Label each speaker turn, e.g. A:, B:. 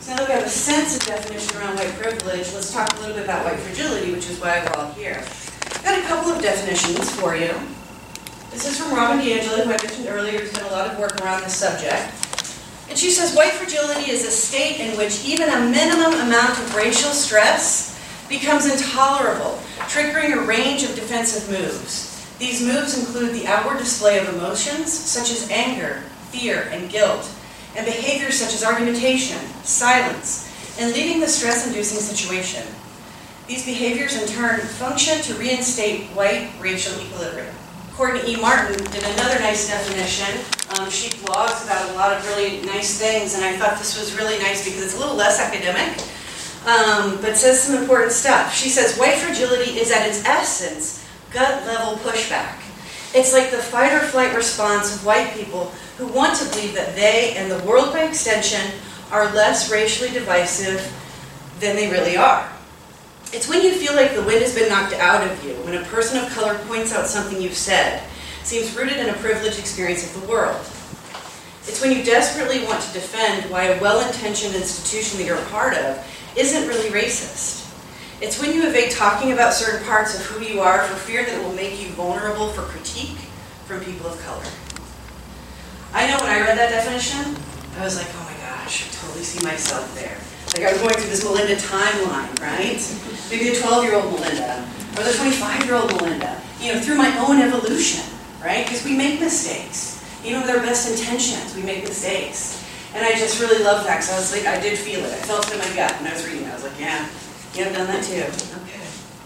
A: So now that we have a sense of definition around white privilege, let's talk a little bit about white fragility, which is why we're all here. I've got a couple of definitions for you. This is from Robin DiAngelo, who I mentioned earlier, who's done a lot of work around this subject. And she says, white fragility is a state in which even a minimum amount of racial stress becomes intolerable, triggering a range of defensive moves. These moves include the outward display of emotions, such as anger, fear, and guilt, and behaviors such as argumentation, silence, and leaving the stress-inducing situation. These behaviors, in turn, function to reinstate white racial equilibrium. Courtney E. Martin did another nice definition. She blogs about a lot of really nice things, and I thought this was really nice because it's a little less academic, but says some important stuff. She says, white fragility is at its essence gut-level pushback. It's like the fight-or-flight response of white people who want to believe that they, and the world by extension, are less racially divisive than they really are. It's when you feel like the wind has been knocked out of you, when a person of color points out something you've said, seems rooted in a privileged experience of the world. It's when you desperately want to defend why a well-intentioned institution that you're a part of isn't really racist. It's when you evade talking about certain parts of who you are for fear that it will make you vulnerable for critique from people of color. I know when I read that definition, I was like, oh my gosh, I totally see myself there. Like I was going through this Melinda timeline, right? Maybe the 12-year-old Melinda, or the 25-year-old Melinda, through my own evolution, right? Because we make mistakes. Even with our best intentions, we make mistakes. And I just really love that, because I was like, I did feel it. I felt it in my gut when I was reading it. I was like, yeah, I've done that too. Okay.